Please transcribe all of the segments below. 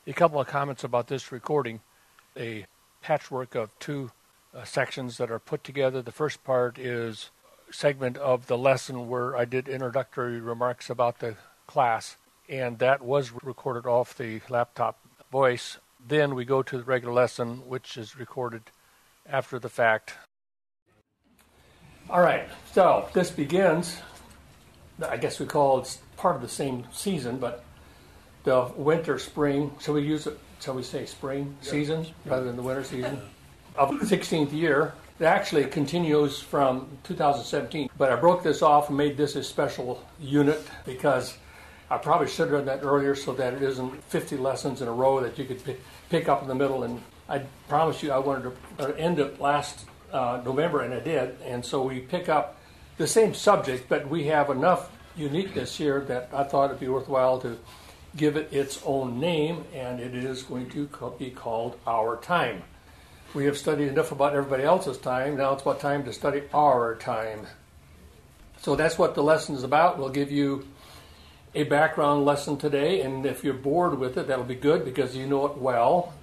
A couple of comments about this recording. A patchwork of two sections that are put together. The first part is a segment of the lesson where I did introductory remarks about the class, and that was recorded off the laptop voice. Then we go to the regular lesson, which is recorded after the fact. All right, so this begins, I guess we call it part of the same season, but the winter, spring, shall we say spring season rather than the winter season of the 16th year. It actually continues from 2017, but I broke this off and made this a special unit because I probably should have done that earlier so that it isn't 50 lessons in a row that you could pick up in the middle. And I promise you I wanted to end it last November, and I did. And so we pick up the same subject, but we have enough uniqueness here that I thought it'd be worthwhile to give it its own name, and it is going to be called Our Time. We have studied enough about everybody else's time. Now it's about time to study our time. So that's what the lesson is about. We'll give you a background lesson today, and if you're bored with it, that'll be good because you know it well.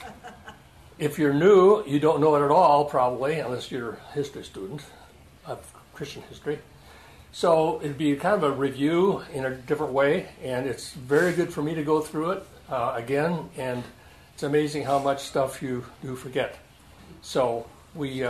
If you're new, you don't know it at all, probably, unless you're a history student of Christian history. So it'd be kind of a review in a different way, and it's very good for me to go through it again, and it's amazing how much stuff you do forget. So we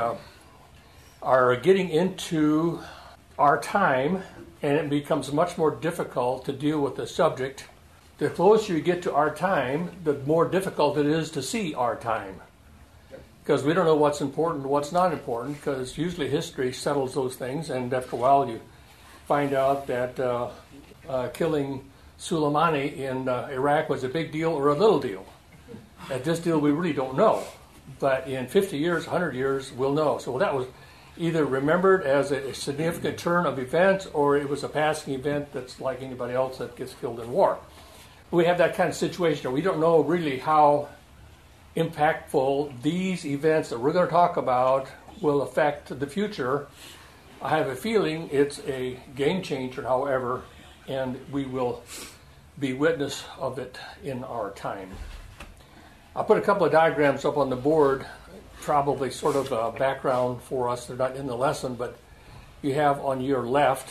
are getting into our time, and it becomes much more difficult to deal with the subject. The closer you get to our time, the more difficult it is to see our time. Because we don't know what's important and what's not important, because usually history settles those things, and after a while you find out that killing Soleimani in Iraq was a big deal or a little deal. At this deal, we really don't know. But in 50 years, 100 years, we'll know. So that was either remembered as a significant turn of events, or it was a passing event that's like anybody else that gets killed in war. We have that kind of situation where we don't know really how impactful these events that we're going to talk about will affect the future. I have a feeling it's a game changer, however, and we will be witness of it in our time. I'll put a couple of diagrams up on the board, probably sort of a background for us. They're not in the lesson, but you have on your left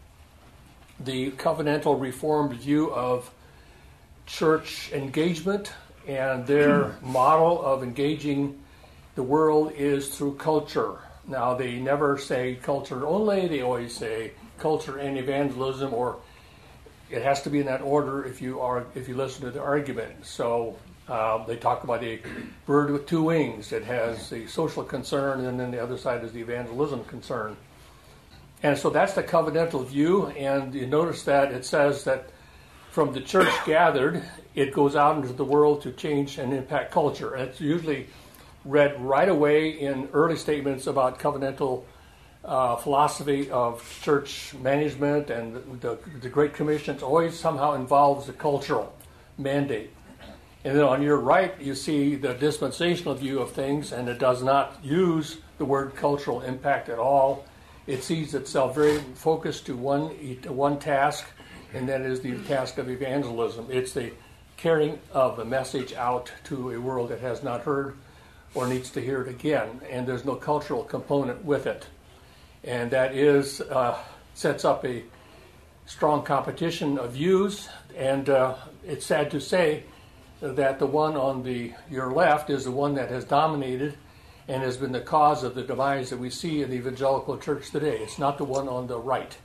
the covenantal Reformed view of church engagement, and their model of engaging the world is through culture. Now, they never say culture only. They always say culture and evangelism, or it has to be in that order if you listen to the argument. So they talk about a bird with two wings. It has the social concern, and then the other side is the evangelism concern. And so that's the covenantal view, and you notice that it says that from the church gathered, it goes out into the world to change and impact culture. It's usually read right away in early statements about covenantal philosophy of church management, and the Great Commission always somehow involves the cultural mandate. And then on your right, you see the dispensational view of things, and it does not use the word cultural impact at all. It sees itself very focused to one task, and that is the task of evangelism. It's the carrying of the message out to a world that has not heard or needs to hear it again, and there's no cultural component with it. And that is sets up a strong competition of views, and it's sad to say that the one on your left is the one that has dominated and has been the cause of the demise that we see in the evangelical church today. It's not the one on the right.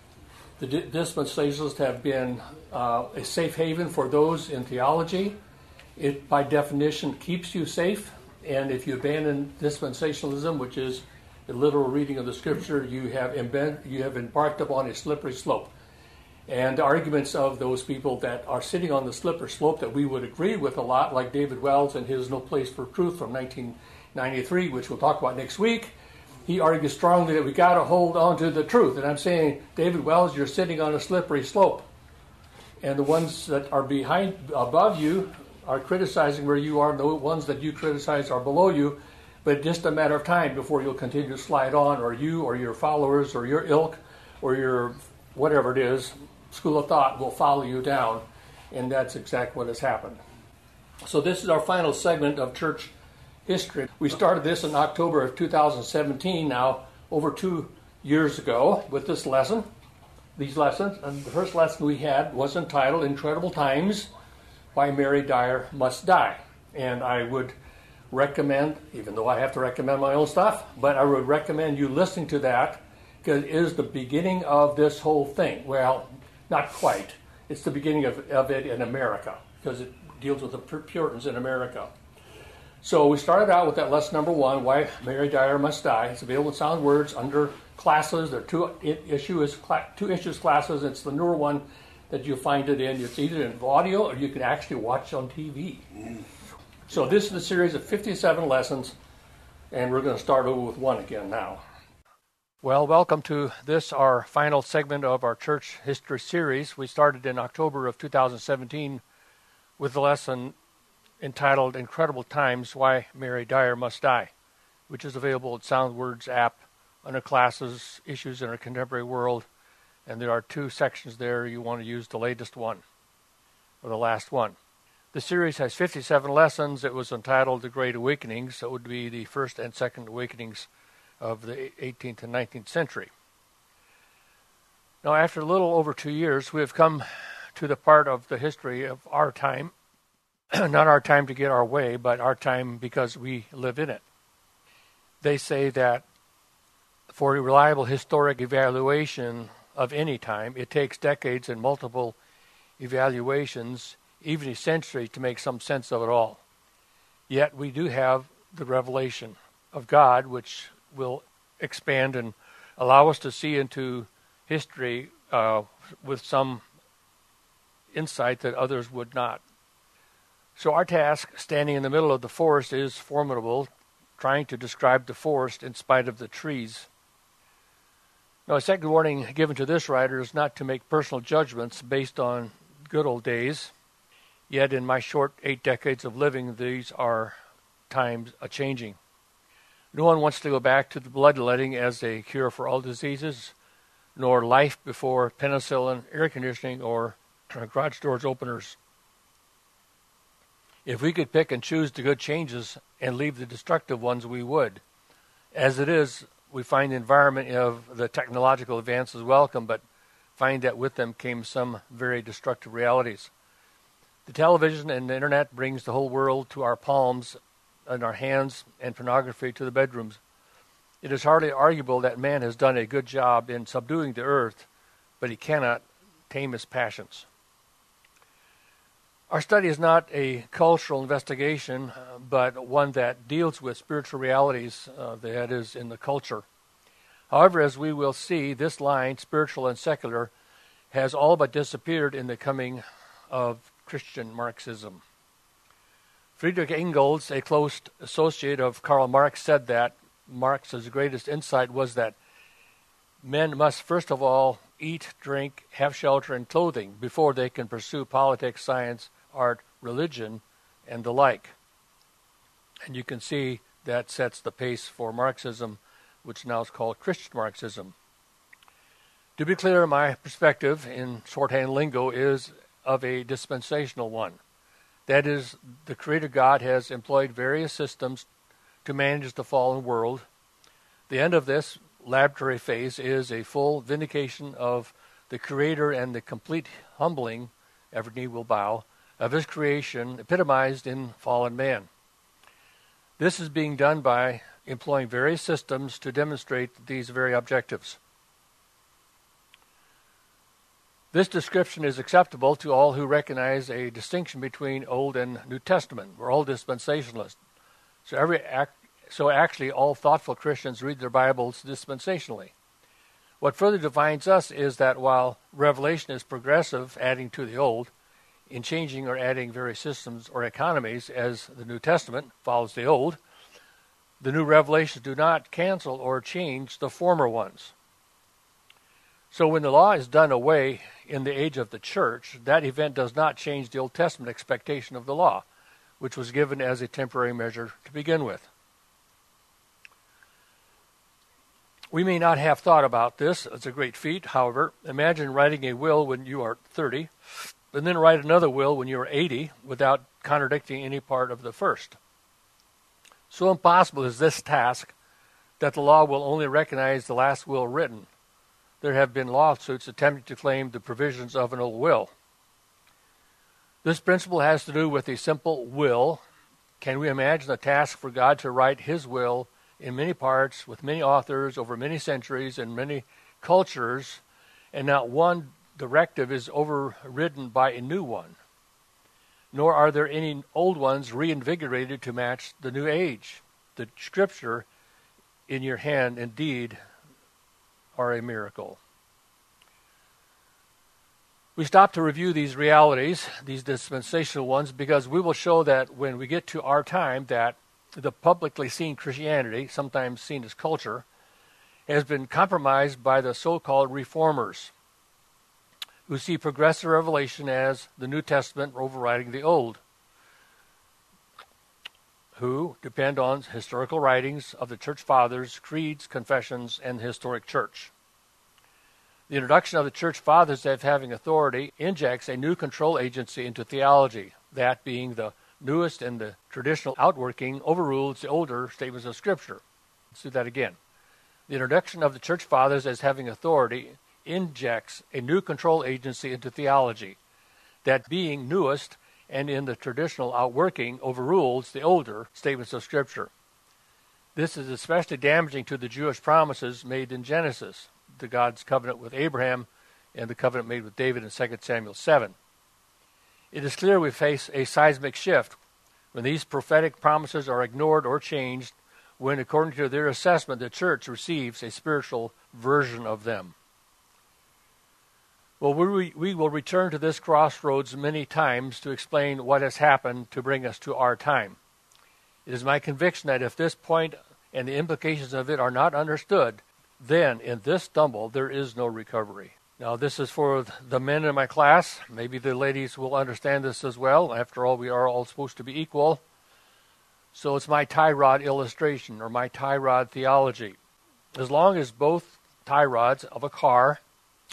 The dispensationalists have been a safe haven for those in theology. It, by definition, keeps you safe. And if you abandon dispensationalism, which is the literal reading of the Scripture, you have embarked upon a slippery slope. And the arguments of those people that are sitting on the slippery slope that we would agree with a lot, like David Wells and his No Place for Truth from 1993, which we'll talk about next week, he argues strongly that we got to hold on to the truth. And I'm saying, David Wells, you're sitting on a slippery slope. And the ones that are above you are criticizing where you are, and the ones that you criticize are below you, but just a matter of time before you'll continue to slide on, or you or your followers or your ilk or your whatever it is, school of thought will follow you down, and that's exactly what has happened. So this is our final segment of church history. We started this in October of 2017, now over 2 years ago, with this lesson, these lessons. And the first lesson we had was entitled Incredible Times, Why Mary Dyer Must Die. And I would recommend, even though I have to recommend my own stuff, but I would recommend you listening to that, because it is the beginning of this whole thing. Well, not quite. It's the beginning of it in America, because it deals with the Puritans in America. So we started out with that lesson number 1, Why Mary Dyer Must Die. It's available in Sound Words under classes. There are two issues classes. It's the newer one that you'll find it in. It's either in audio or you can actually watch on TV. So this is a series of 57 lessons, and we're going to start over with one again now. Well, welcome to this, our final segment of our church history series. We started in October of 2017 with the lesson entitled Incredible Times, Why Mary Dyer Must Die, which is available at Sound Words app under classes, issues in our contemporary world. And there are 2 sections there. You want to use the latest one or the last one. The series has 57 lessons. It was entitled The Great Awakenings, so it would be the first and second awakenings of the 18th and 19th century. Now, after a little over 2 years, we have come to the part of the history of our time, not our time to get our way, but our time because we live in it. They say that for a reliable historic evaluation of any time, it takes decades and multiple evaluations, even a century, to make some sense of it all. Yet we do have the revelation of God, which will expand and allow us to see into history with some insight that others would not. So our task, standing in the middle of the forest, is formidable, trying to describe the forest in spite of the trees. Now, a second warning given to this writer is not to make personal judgments based on good old days. Yet in my short 8 decades of living, these are times a-changing. No one wants to go back to the bloodletting as a cure for all diseases, nor life before penicillin, air conditioning, or garage doors openers. If we could pick and choose the good changes and leave the destructive ones, we would. As it is, we find the environment of the technological advances welcome, but find that with them came some very destructive realities. The television and the internet brings the whole world to our palms and our hands, and pornography to the bedrooms. It is hardly arguable that man has done a good job in subduing the earth, but he cannot tame his passions. Our study is not a cultural investigation, but one that deals with spiritual realities that is in the culture. However, as we will see, this line, spiritual and secular, has all but disappeared in the coming of Christian Marxism. Friedrich Engels, a close associate of Karl Marx, said that Marx's greatest insight was that men must first of all eat, drink, have shelter, and clothing before they can pursue politics, science, art, religion, and the like. And you can see that sets the pace for Marxism, which now is called Christian Marxism. To be clear, my perspective in shorthand lingo is of a dispensational one. That is, the Creator God has employed various systems to manage the fallen world. The end of this laboratory phase is a full vindication of the Creator and the complete humbling, every knee will bow, of His creation epitomized in fallen man. This is being done by employing various systems to demonstrate these very objectives. This description is acceptable to all who recognize a distinction between Old and New Testament. We're all dispensationalists. So actually all thoughtful Christians read their Bibles dispensationally. What further defines us is that while Revelation is progressive, adding to the Old, in changing or adding various systems or economies as the New Testament follows the Old, the new revelations do not cancel or change the former ones. So when the law is done away in the age of the church, that event does not change the Old Testament expectation of the law, which was given as a temporary measure to begin with. We may not have thought about this as a great feat. However, imagine writing a will when you are 30 and then write another will when you are 80 without contradicting any part of the first. So impossible is this task that the law will only recognize the last will written. There have been lawsuits attempting to claim the provisions of an old will. This principle has to do with a simple will. Can we imagine a task for God to write his will in many parts, with many authors, over many centuries and many cultures, and not one directive is overridden by a new one? Nor are there any old ones reinvigorated to match the new age. The Scripture in your hand indeed are a miracle. We stop to review these realities, these dispensational ones, because we will show that when we get to our time, that the publicly seen Christianity, sometimes seen as culture, has been compromised by the so-called reformers, who see progressive revelation as the New Testament overriding the Old, who depend on historical writings of the church fathers, creeds, confessions, and the historic church. The introduction of the church fathers as having authority injects a new control agency into theology. That, being the newest and the traditional outworking, overrules the older statements of Scripture. Let's do that again. The introduction of the church fathers as having authority injects a new control agency into theology. That, being newest and in the traditional outworking, overrules the older statements of Scripture. This is especially damaging to the Jewish promises made in Genesis, to God's covenant with Abraham and the covenant made with David in 2 Samuel 7. It is clear we face a seismic shift when these prophetic promises are ignored or changed, when, according to their assessment, the church receives a spiritual version of them. Well, we will return to this crossroads many times to explain what has happened to bring us to our time. It is my conviction that if this point and the implications of it are not understood, then in this stumble there is no recovery. Now, this is for the men in my class. Maybe the ladies will understand this as well. After all, we are all supposed to be equal. So it's my tie rod illustration, or my tie rod theology. As long as both tie rods of a car,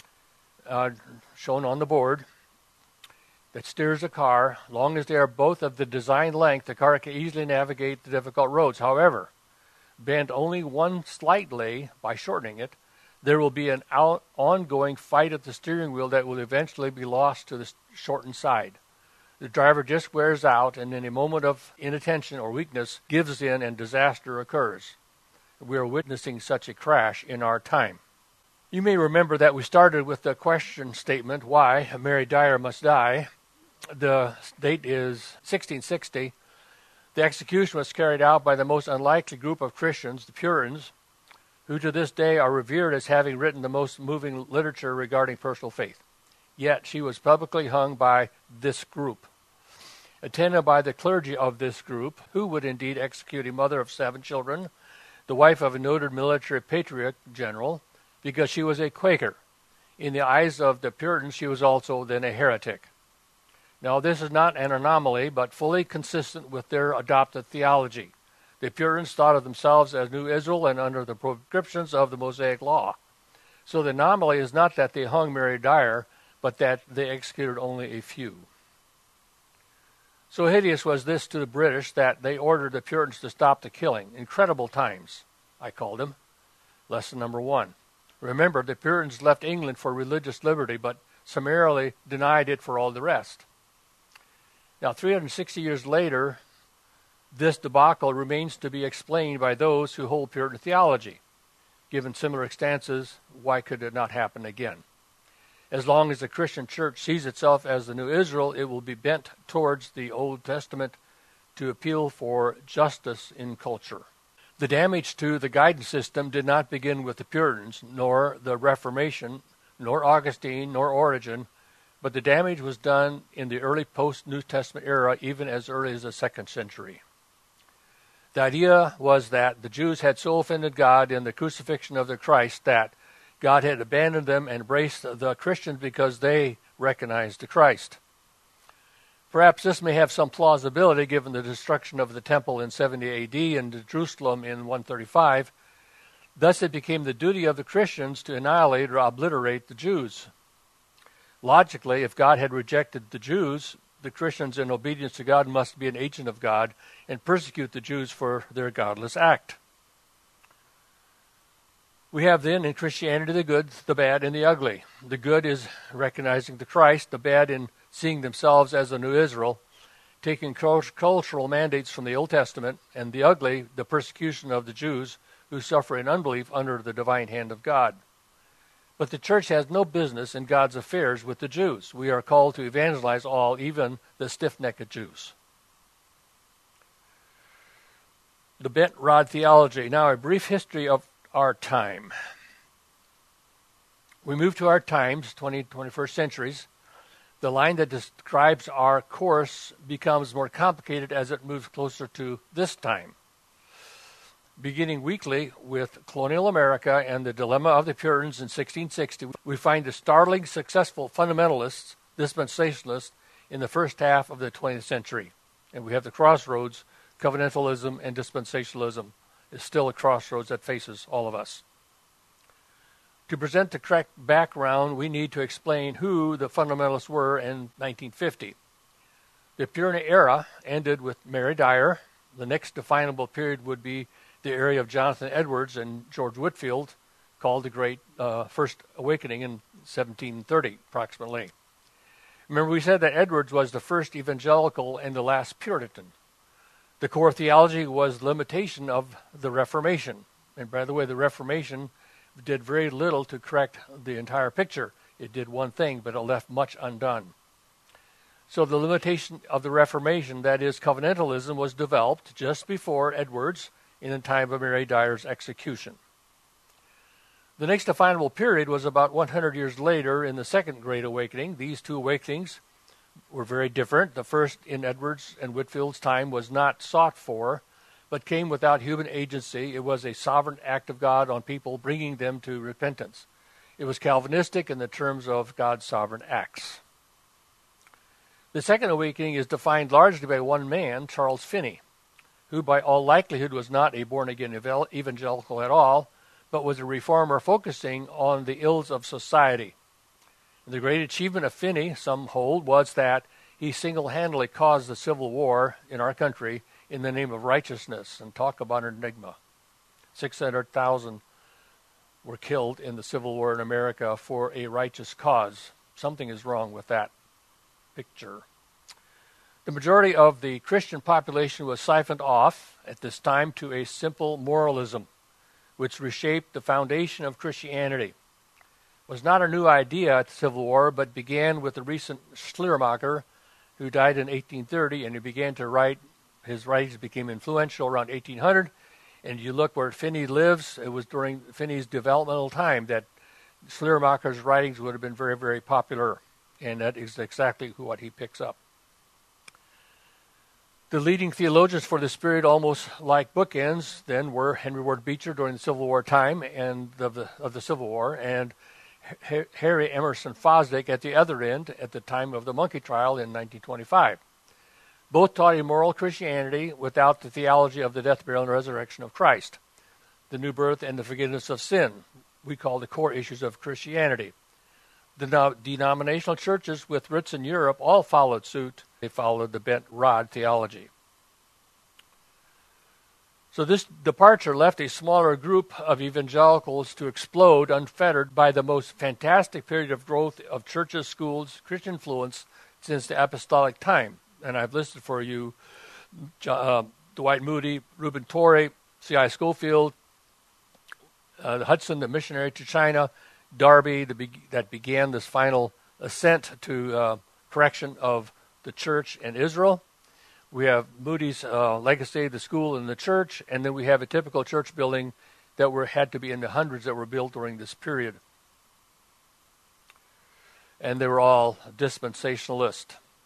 shown on the board, that steers a car, long as they are both of the design length, the car can easily navigate the difficult roads. However, bend only one slightly by shortening it, there will be an ongoing fight at the steering wheel that will eventually be lost to the shortened side. The driver just wears out, and in a moment of inattention or weakness gives in, and disaster occurs. We are witnessing such a crash in our time. You may remember that we started with the question statement, why Mary Dyer must die. The date is 1660. The execution was carried out by the most unlikely group of Christians, the Puritans, who to this day are revered as having written the most moving literature regarding personal faith. Yet she was publicly hung by this group, attended by the clergy of this group, who would indeed execute a mother of 7 children, the wife of a noted military patriot general, because she was a Quaker. In the eyes of the Puritans, she was also then a heretic. Now, this is not an anomaly, but fully consistent with their adopted theology. The Puritans thought of themselves as New Israel and under the prescriptions of the Mosaic Law. So the anomaly is not that they hung Mary Dyer, but that they executed only a few. So hideous was this to the British that they ordered the Puritans to stop the killing. Incredible times, I called them. Lesson number 1. Remember, the Puritans left England for religious liberty, but summarily denied it for all the rest. Now, 360 years later, this debacle remains to be explained by those who hold Puritan theology. Given similar stances, why could it not happen again? As long as the Christian church sees itself as the new Israel, it will be bent towards the Old Testament to appeal for justice in culture. The damage to the guidance system did not begin with the Puritans, nor the Reformation, nor Augustine, nor Origen, but the damage was done in the early post-New Testament era, even as early as the 2nd century. The idea was that the Jews had so offended God in the crucifixion of their Christ that God had abandoned them and embraced the Christians because they recognized the Christ. Perhaps this may have some plausibility given the destruction of the temple in 70 A.D. and Jerusalem in 135. Thus it became the duty of the Christians to annihilate or obliterate the Jews. Logically, if God had rejected the Jews, the Christians in obedience to God must be an agent of God and persecute the Jews for their godless act. We have then in Christianity the good, the bad, and the ugly. The good is recognizing the Christ, the bad in seeing themselves as a new Israel, taking cultural mandates from the Old Testament, and the ugly, the persecution of the Jews who suffer in unbelief under the divine hand of God. But the church has no business in God's affairs with the Jews. We are called to evangelize all, even the stiff-necked Jews. The bent rod theology. Now, a brief history of our time. We move to our times, 20th, 21st centuries. The line that describes our course becomes more complicated as it moves closer to this time. Beginning weekly with colonial America and the dilemma of the Puritans in 1660, we find the startling successful fundamentalists, dispensationalists, in the first half of the 20th century. And we have the crossroads, covenantalism and dispensationalism is still a crossroads that faces all of us. To present the correct background, we need to explain who the fundamentalists were in 1950. The Puritan era ended with Mary Dyer. The next definable period would be the era of Jonathan Edwards and George Whitefield, called the Great First Awakening in 1730, approximately. Remember, we said that Edwards was the first evangelical and the last Puritan. The core theology was limitation of the Reformation. And by the way, the Reformation did very little to correct the entire picture. It did one thing, but it left much undone. So the limitation of the Reformation, that is covenantalism, was developed just before Edwards in the time of Mary Dyer's execution. The next definable period was about 100 years later in the Second Great Awakening. These two awakenings were very different. The first in Edwards and Whitefield's time was not sought for, but came without human agency. It was a sovereign act of God on people, bringing them to repentance. It was Calvinistic in the terms of God's sovereign acts. The Second Awakening is defined largely by one man, Charles Finney, who by all likelihood was not a born-again evangelical at all, but was a reformer focusing on the ills of society. The great achievement of Finney, some hold, was that he single-handedly caused the Civil War in our country in the name of righteousness. And talk about an enigma. 600,000 were killed in the Civil War in America for a righteous cause. Something is wrong with that picture. The majority of the Christian population was siphoned off at this time to a simple moralism, which reshaped the foundation of Christianity. Was not a new idea at the Civil War, but began with the recent Schleiermacher, who died in 1830, and he began to write. His writings became influential around 1800, and you look where Finney lives, it was during Finney's developmental time that Schleiermacher's writings would have been very, very popular, and that is exactly what he picks up. The leading theologians for this period, almost like bookends, then were Henry Ward Beecher during the Civil War time and of the Civil War, and Harry Emerson Fosdick at the other end at the time of the Monkey Trial in 1925. Both taught a moral Christianity without the theology of the death, burial, and resurrection of Christ, the new birth, and the forgiveness of sin. We call the core issues of Christianity. The denominational churches with roots in Europe all followed suit. They followed the bent rod theology. So this departure left a smaller group of evangelicals to explode unfettered by the most fantastic period of growth of churches, schools, Christian influence since the apostolic time. And I've listed for you Dwight Moody, Reuben Torrey, C.I. Schofield, Hudson, the missionary to China, Darby, that began this final ascent to correction of the church and Israel. We have Moody's legacy, the school and the church, and then we have a typical church building that had to be in the hundreds that were built during this period. And they were all dispensationalist.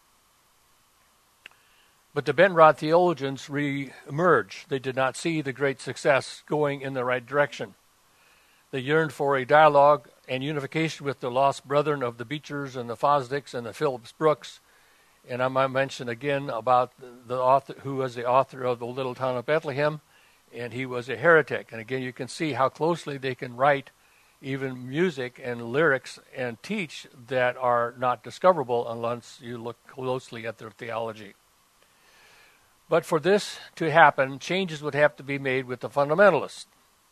But the bent rod theologians re-emerged. They did not see the great success going in the right direction. They yearned for a dialogue and unification with the lost brethren of the Beechers and the Fosdicks and the Phillips Brooks. And I might mention again about the author who was the author of The Little Town of Bethlehem, and he was a heretic. And again, you can see how closely they can write even music and lyrics, and teach that are not discoverable unless you look closely at their theology. But for this to happen, changes would have to be made with the fundamentalists.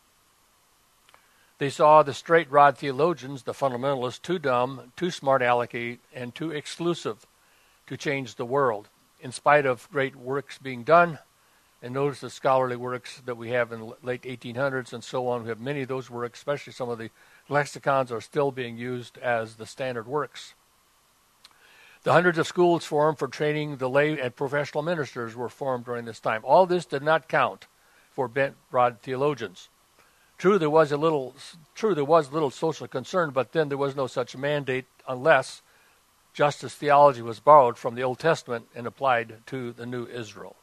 They saw the straight rod theologians, the fundamentalists, too dumb, too smart alecky, and too exclusive to change the world, in spite of great works being done. And notice the scholarly works that we have in the late 1800s and so on. We have many of those works, especially some of the lexicons are still being used as the standard works. The hundreds of schools formed for training the lay and professional ministers were formed during this time. All this did not count for bent rod theologians. True, there was little social concern, but then there was no such mandate unless justice theology was borrowed from the Old Testament and applied to the new Israel.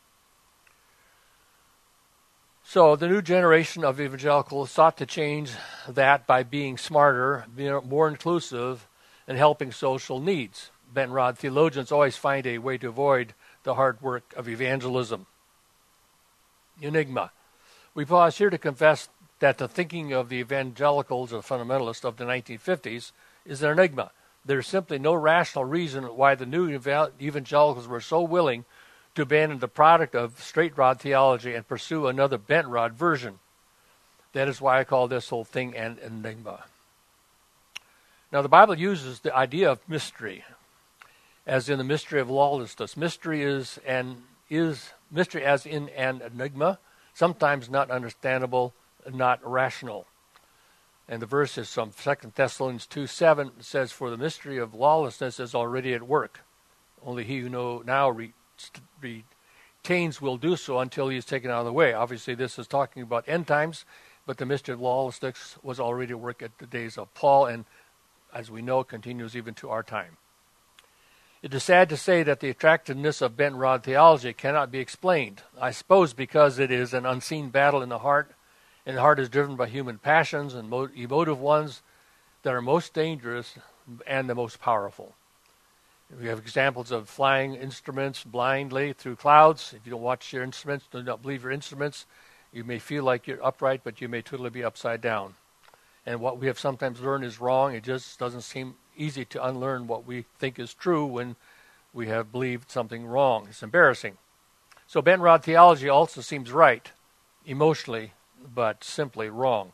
So the new generation of evangelicals sought to change that by being smarter, being more inclusive, and helping social needs. Bent rod theologians always find a way to avoid the hard work of evangelism. Enigma. We pause here to confess that the thinking of the evangelicals or fundamentalists of the 1950s is an enigma. There's simply no rational reason why the new evangelicals were so willing to abandon the product of straight rod theology and pursue another bent rod version. That is why I call this whole thing an enigma. Now, the Bible uses the idea of mystery, as in the mystery of lawlessness. Mystery is mystery as in an enigma, sometimes not understandable, not rational. And the verse is from 2 Thessalonians 2:7. It says, "For the mystery of lawlessness is already at work. Only he who now retains will do so until he is taken out of the way." Obviously, this is talking about end times, but the mystery of lawlessness was already at work at the days of Paul, and as we know, continues even to our time. It is sad to say that the attractiveness of bent rod theology cannot be explained, I suppose because it is an unseen battle in the heart, and the heart is driven by human passions and emotive ones that are most dangerous and the most powerful. We have examples of flying instruments blindly through clouds. If you don't watch your instruments, do not believe your instruments, you may feel like you're upright, but you may totally be upside down. And what we have sometimes learned is wrong. It just doesn't seem easy to unlearn what we think is true when we have believed something wrong. It's embarrassing. So bent rod theology also seems right, emotionally, but simply wrong.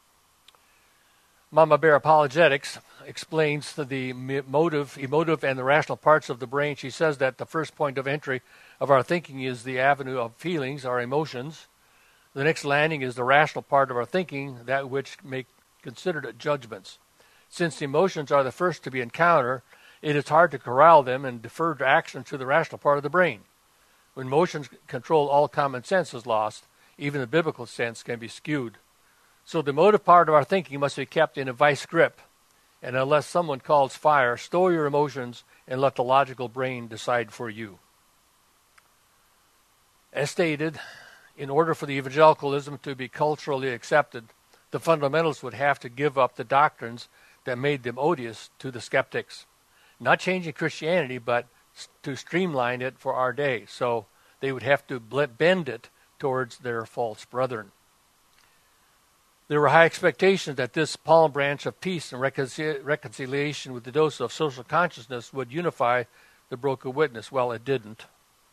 Mama Bear Apologetics explains the emotive, and the rational parts of the brain. She says that the first point of entry of our thinking is the avenue of feelings, our emotions. The next landing is the rational part of our thinking, that which may considered judgments. Since the emotions are the first to be encountered, it is hard to corral them and defer action to the rational part of the brain. When emotions control, all common sense is lost. Even the biblical sense can be skewed. So the emotive part of our thinking must be kept in a vice grip. And unless someone calls fire, store your emotions and let the logical brain decide for you. As stated, in order for the evangelicalism to be culturally accepted, the fundamentalists would have to give up the doctrines that made them odious to the skeptics. Not changing Christianity, but to streamline it for our day. So they would have to bend it towards their false brethren. There were high expectations that this palm branch of peace and reconciliation with the dose of social consciousness would unify the broken witness. Well, it didn't.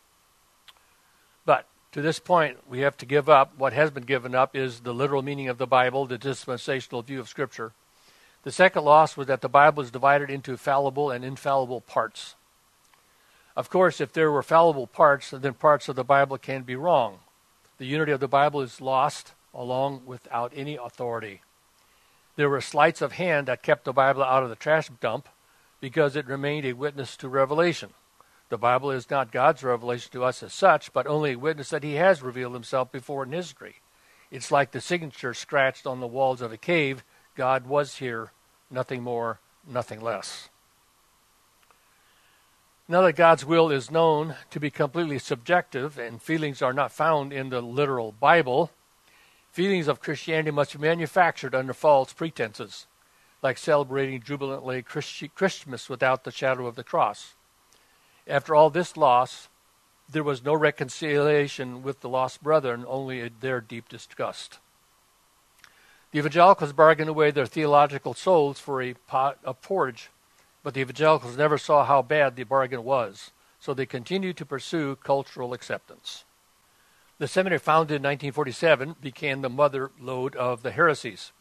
But to this point, we have to give up. What has been given up is the literal meaning of the Bible, the dispensational view of Scripture. The second loss was that the Bible is divided into fallible and infallible parts. Of course, if there were fallible parts, then parts of the Bible can be wrong. The unity of the Bible is lost along without any authority. There were sleights of hand that kept the Bible out of the trash dump because it remained a witness to revelation. The Bible is not God's revelation to us as such, but only a witness that he has revealed himself before in history. It's like the signature scratched on the walls of a cave. God was here, nothing more, nothing less. Now that God's will is known to be completely subjective and feelings are not found in the literal Bible, feelings of Christianity must be manufactured under false pretenses, like celebrating jubilantly Christmas without the shadow of the cross. After all this loss, there was no reconciliation with the lost brethren, only their deep disgust. The evangelicals bargained away their theological souls for a pot of porridge, but the evangelicals never saw how bad the bargain was, so they continued to pursue cultural acceptance. The seminary, founded in 1947, became the mother lode of the heresies.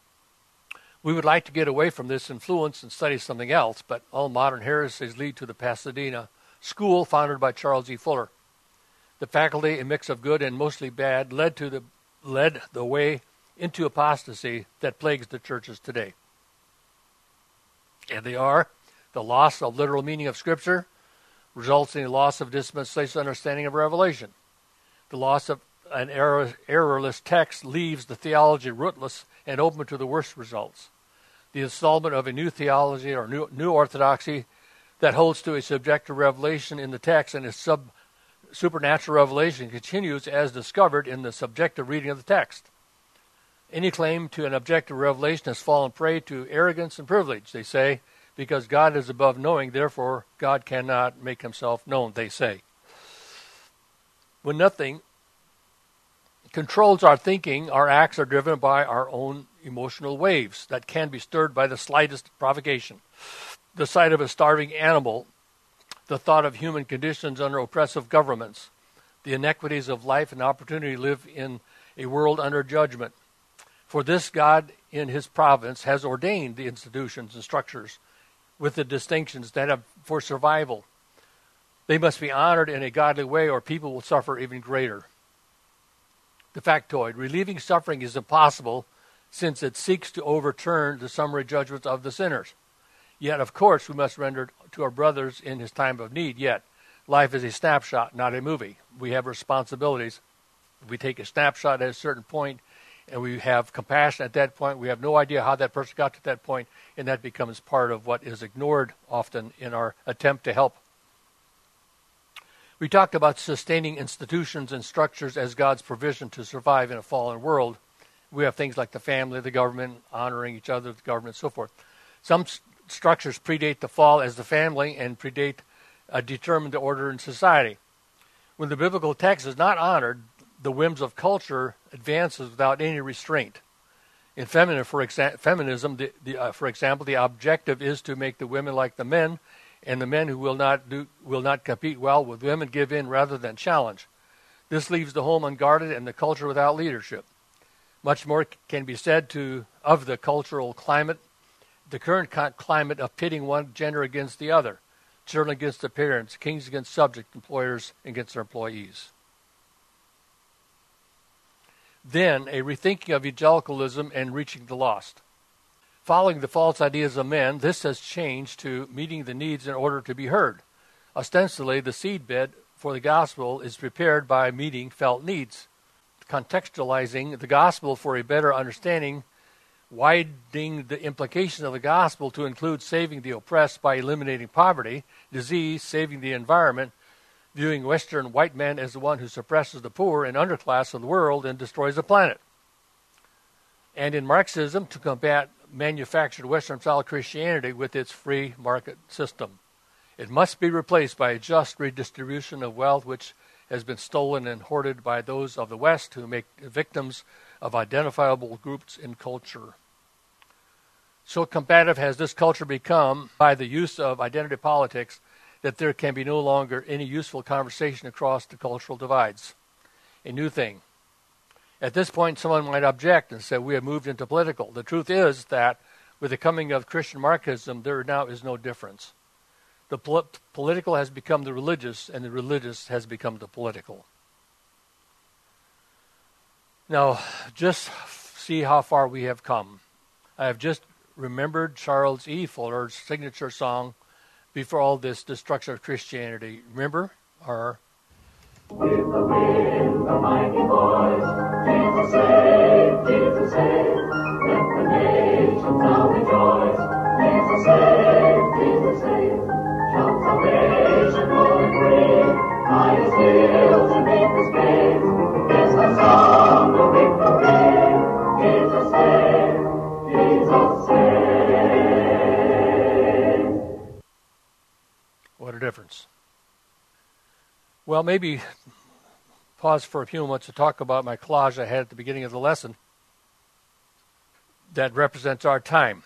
We would like to get away from this influence and study something else, but all modern heresies lead to the Pasadena School, founded by Charles E. Fuller. The faculty, a mix of good and mostly bad, led the way into apostasy that plagues the churches today. And they are: the loss of literal meaning of Scripture results in a loss of dispensational understanding of Revelation. The loss of an errorless text leaves the theology rootless and open to the worst results. The installment of a new theology or new orthodoxy that holds to a subjective revelation in the text and a supernatural revelation continues as discovered in the subjective reading of the text. Any claim to an objective revelation has fallen prey to arrogance and privilege, they say, because God is above knowing, therefore God cannot make himself known, they say. When nothing controls our thinking, our acts are driven by our own emotional waves that can be stirred by the slightest provocation. The sight of a starving animal, the thought of human conditions under oppressive governments, the inequities of life and opportunity to live in a world under judgment. For this, God, in his providence, has ordained the institutions and structures with the distinctions that have for survival. They must be honored in a godly way, or people will suffer even greater. The factoid: relieving suffering is impossible, since it seeks to overturn the summary judgments of the sinners. Yet, of course, we must render to our brothers in his time of need. Yet, life is a snapshot, not a movie. We have responsibilities. If we take a snapshot at a certain point and we have compassion at that point, we have no idea how that person got to that point, and that becomes part of what is ignored often in our attempt to help. We talked about sustaining institutions and structures as God's provision to survive in a fallen world. We have things like the family, the government, honoring each other, the government, and so forth. Some structures predate the fall as the family and determine the order in society. When the biblical text is not honored, the whims of culture advances without any restraint. In feminism, for example, the objective is to make the women like the men, and the men who will not compete well with women give in rather than challenge. This leaves the home unguarded and the culture without leadership. Much more can be said of the cultural climate, the current climate of pitting one gender against the other, children against their parents, kings against subjects, employers against their employees. Then, a rethinking of evangelicalism and reaching the lost. Following the false ideas of men, this has changed to meeting the needs in order to be heard. Ostensibly, the seedbed for the gospel is prepared by meeting felt needs. Contextualizing the gospel for a better understanding, widening the implications of the gospel to include saving the oppressed by eliminating poverty, disease, saving the environment, viewing Western white men as the one who suppresses the poor and underclass of the world and destroys the planet. And in Marxism, to combat manufactured Western-style Christianity with its free market system. It must be replaced by a just redistribution of wealth which has been stolen and hoarded by those of the West who make victims of identifiable groups in culture. So combative has this culture become by the use of identity politics that there can be no longer any useful conversation across the cultural divides. A new thing. At this point, someone might object and say, we have moved into political. The truth is that with the coming of Christian Marxism, there now is no difference. The political has become the religious, and the religious has become the political. Now, just see how far we have come. I have just remembered Charles E. Fuller's signature song, Before All This Destruction of Christianity. Remember? With the wind, the mighty voice, Jesus save, let the nations now rejoice. Jesus save, shout salvation rolling free, by his hills and beneath his gates, is the song of victory. Jesus save. What a difference. Well, maybe pause for a few moments to talk about my collage I had at the beginning of the lesson. that represents our time.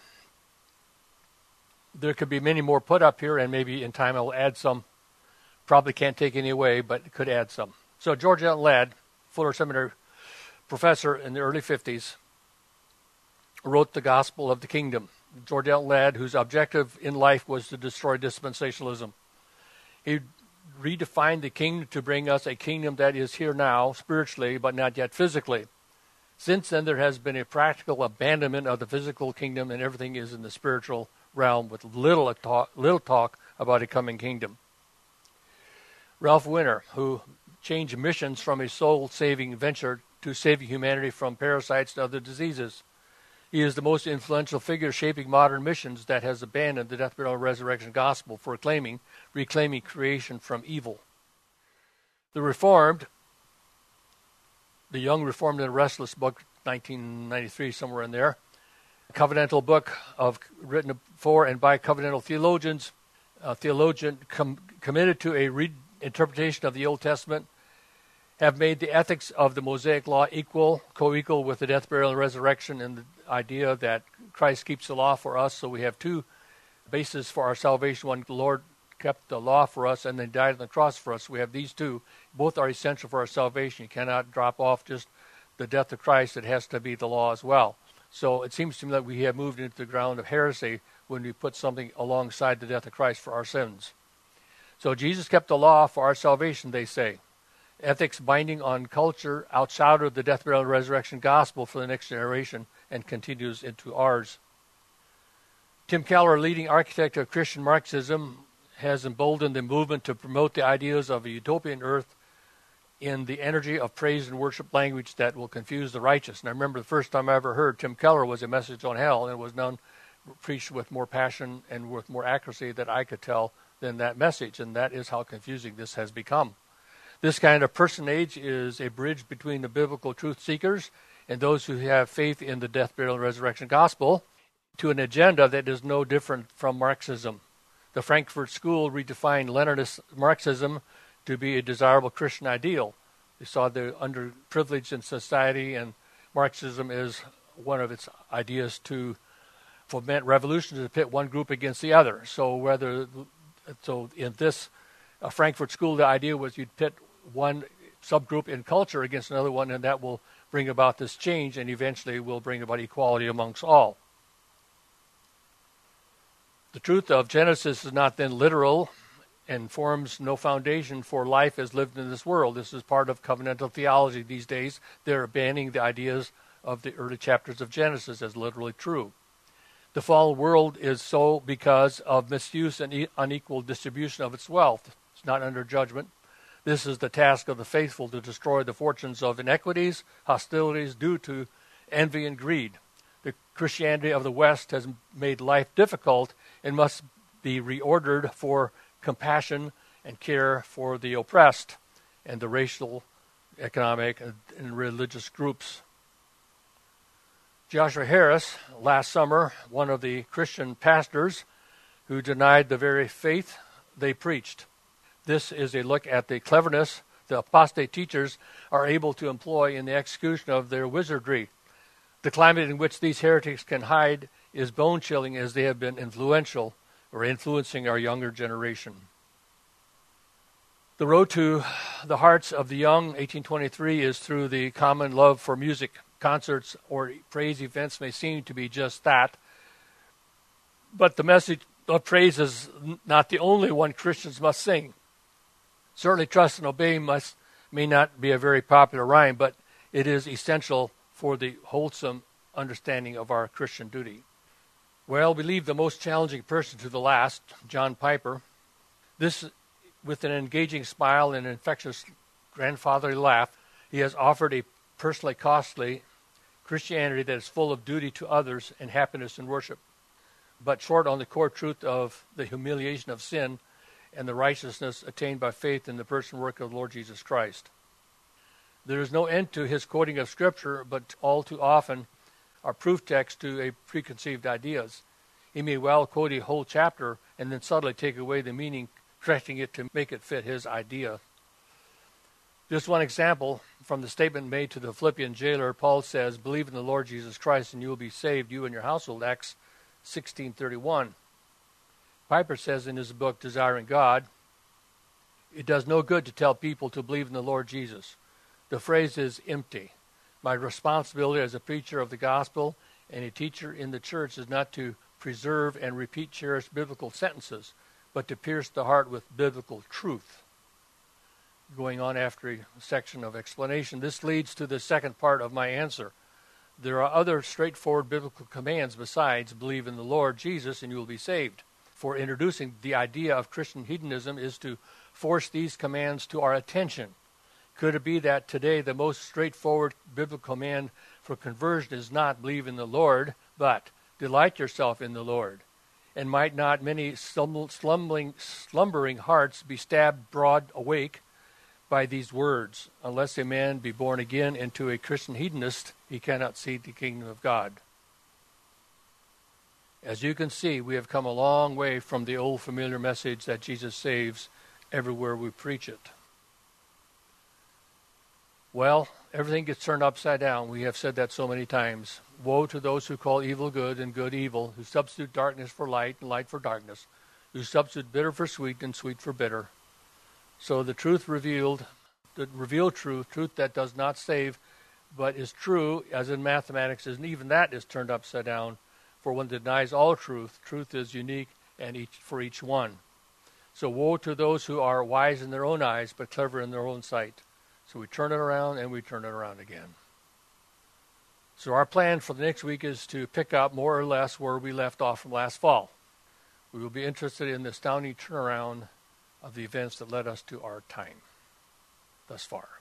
There could be many more put up here, and maybe in time I'll add some. Probably can't take any away, but could add some. So George Elton Ladd, Fuller Seminary professor in the early 50s, wrote The Gospel of the Kingdom. George Elton Ladd, whose objective in life was to destroy dispensationalism. He redefined the kingdom to bring us a kingdom that is here now, spiritually, but not yet physically. Since then, there has been a practical abandonment of the physical kingdom, and everything is in the spiritual realm with little talk about a coming kingdom. Ralph Winter, who changed missions from a soul-saving venture to saving humanity from parasites and other diseases. He is the most influential figure shaping modern missions that has abandoned the death, burial, and resurrection gospel for reclaiming creation from evil. The Young Reformed and Restless book, 1993, somewhere in there, a covenantal book written for and by covenantal theologians, committed to a reinterpretation of the Old Testament, have made the ethics of the Mosaic Law co-equal with the death, burial, and resurrection, and the idea that Christ keeps the law for us. So we have two bases for our salvation. One, the Lord kept the law for us and then died on the cross for us. We have these two. Both are essential for our salvation. You cannot drop off just the death of Christ. It has to be the law as well. So it seems to me that we have moved into the ground of heresy when we put something alongside the death of Christ for our sins. So Jesus kept the law for our salvation, they say. Ethics binding on culture outside of the death, burial, and resurrection gospel for the next generation and continues into ours. Tim Keller, leading architect of Christian Marxism, has emboldened the movement to promote the ideas of a utopian earth in the energy of praise and worship language that will confuse the righteous. And I remember the first time I ever heard Tim Keller was a message on hell, and it was preached with more passion and with more accuracy that I could tell than that message, and that is how confusing this has become. This kind of personage is a bridge between the biblical truth seekers and those who have faith in the death, burial, and resurrection gospel to an agenda that is no different from Marxism. The Frankfurt School redefined Leninist Marxism to be a desirable Christian ideal. They saw the underprivileged in society, and Marxism is one of its ideas to foment revolution, to pit one group against the other. So in this Frankfurt School, the idea was you'd pit one subgroup in culture against another one, and that will bring about this change and eventually will bring about equality amongst all. The truth of Genesis is not then literal and forms no foundation for life as lived in this world. This is part of covenantal theology these days. They're abandoning the ideas of the early chapters of Genesis as literally true. The fallen world is so because of misuse and unequal distribution of its wealth. It's not under judgment. This is the task of the faithful, to destroy the fortunes of inequities, hostilities due to envy and greed. The Christianity of the West has made life difficult and must be reordered for compassion and care for the oppressed and the racial, economic, and religious groups. Joshua Harris, last summer, one of the Christian pastors who denied the very faith they preached. This is a look at the cleverness the apostate teachers are able to employ in the execution of their wizardry. The climate in which these heretics can hide is bone-chilling, as they have been influential or influencing our younger generation. The road to the hearts of the young, 1823, is through the common love for music. Concerts or praise events may seem to be just that, but the message of praise is not the only one Christians must sing. Certainly, trust and obey may not be a very popular rhyme, but it is essential for the wholesome understanding of our Christian duty. Well, we leave the most challenging person to the last, John Piper. This, with an engaging smile and an infectious grandfatherly laugh, he has offered a personally costly Christianity that is full of duty to others and happiness in worship, but short on the core truth of the humiliation of sin and the righteousness attained by faith in the person and work of the Lord Jesus Christ. There is no end to his quoting of Scripture, but all too often are proof texts to a preconceived ideas. He may well quote a whole chapter and then subtly take away the meaning, correcting it to make it fit his idea. Just one example from the statement made to the Philippian jailer. Paul says, "Believe in the Lord Jesus Christ and you will be saved, you and your household," Acts 16:31. Piper says in his book, Desiring God, "It does no good to tell people to believe in the Lord Jesus. The phrase is empty. My responsibility as a preacher of the gospel and a teacher in the church is not to preserve and repeat cherished biblical sentences, but to pierce the heart with biblical truth." Going on after a section of explanation, this leads to the second part of my answer. There are other straightforward biblical commands besides believe in the Lord Jesus and you will be saved. For introducing the idea of Christian hedonism is to force these commands to our attention. Could it be that today the most straightforward biblical command for conversion is not believe in the Lord, but delight yourself in the Lord? And might not many slumbering hearts be stabbed broad awake by these words? Unless a man be born again into a Christian hedonist, he cannot see the kingdom of God. As you can see, we have come a long way from the old familiar message that Jesus saves everywhere we preach it. Well, everything gets turned upside down. We have said that so many times. Woe to those who call evil good and good evil, who substitute darkness for light and light for darkness, who substitute bitter for sweet and sweet for bitter. So the truth revealed, the revealed truth that does not save, but is true, as in mathematics, and even that is turned upside down. For one denies all truth, truth is unique and for each one. So woe to those who are wise in their own eyes, but clever in their own sight. So we turn it around and we turn it around again. So our plan for the next week is to pick up more or less where we left off from last fall. We will be interested in the astounding turnaround of the events that led us to our time thus far.